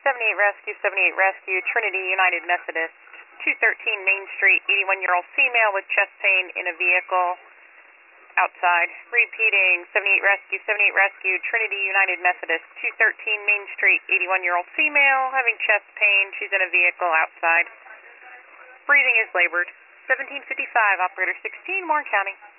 78 Rescue, Trinity United Methodist, 213 Main Street, 81-year-old female with chest pain in a vehicle outside. Repeating, 78 Rescue, Trinity United Methodist, 213 Main Street, 81-year-old female having chest pain. She's in a vehicle outside. Breathing is labored. 1755, operator 16, Warren County.